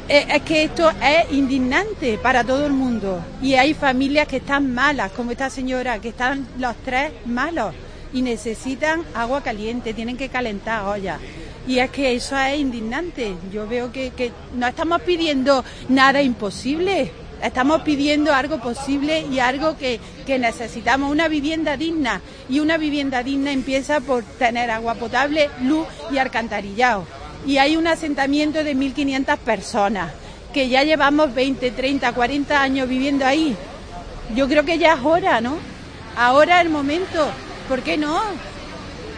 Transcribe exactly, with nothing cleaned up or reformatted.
Eh, es que esto es indignante para todo el mundo y hay familias que están malas, como esta señora, que están los tres malos y necesitan agua caliente, tienen que calentar ollas. Y es que eso es indignante. Yo veo que, que no estamos pidiendo nada imposible, estamos pidiendo algo posible y algo que, que necesitamos, una vivienda digna. Y una vivienda digna empieza por tener agua potable, luz y alcantarillado. Y hay un asentamiento de mil quinientas personas, que ya llevamos veinte, treinta, cuarenta años viviendo ahí. Yo creo que ya es hora, ¿no? Ahora es el momento. ¿Por qué no?